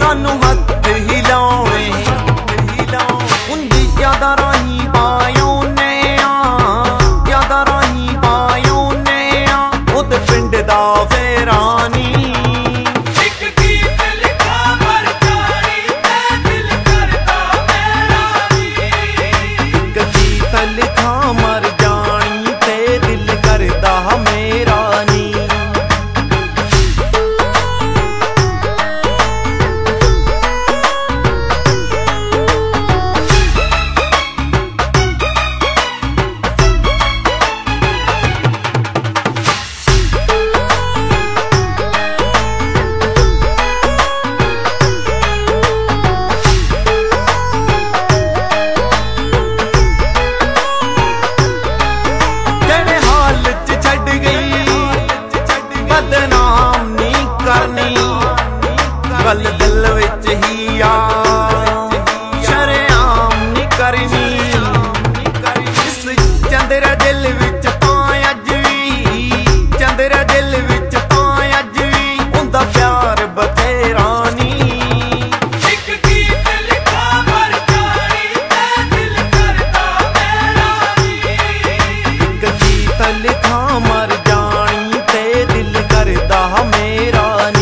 सानू हथ हिलाउणे उंदी यादां राहीं पायोने यादां राहीं पायोने ओदे पिंड दा फेरानी गल दिल विच ही आ शरेआम नी करनी इस चंद्र दिल विच तां अज भी चंद्र दिल विच तां अज भी उंदा प्यार बथेरा नी इक गीत लिखा मर जानी ते दिल करदा मेरा नी इक गीत लिखा मर जानी ते दिल करदा मेरा नी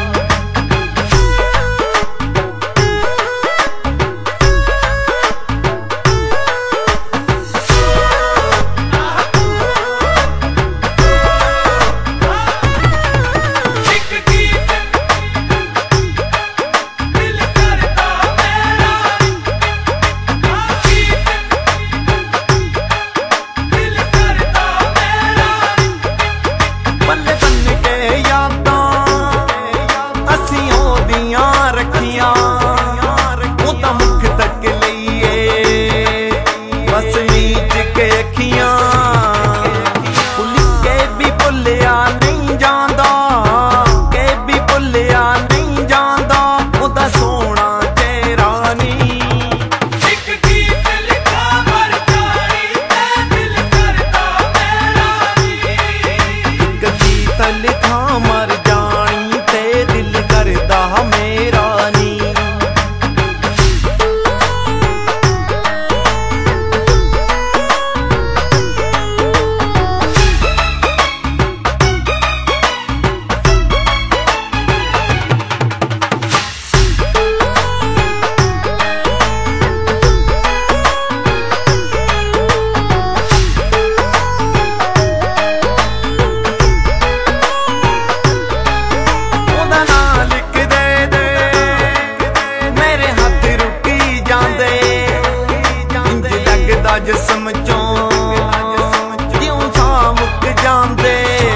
जिस्म चों क्यों सा मुक जांदे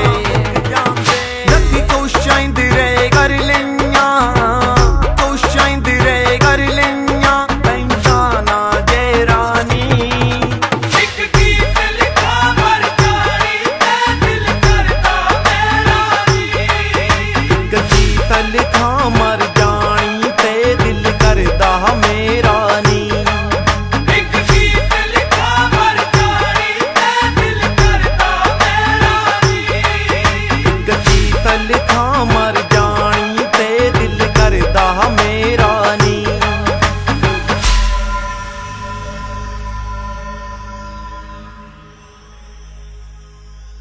लगी कोशिशां इंदरे कर लईयां कोशिशां इंदरे कर लईयां पैंदा ना जेरानी इक गीत लिखा मर जानी ते दिल करदा मेरा नी इक गीत लिखा मर जानी ते दिल करदा मेरा नी लिखा मर जानी ते दिल करदा मेरा नी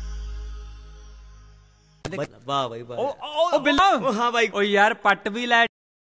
वाह भाई वाह। ओ बिल्ला, हाँ भाई, ओ यार पट भी लै।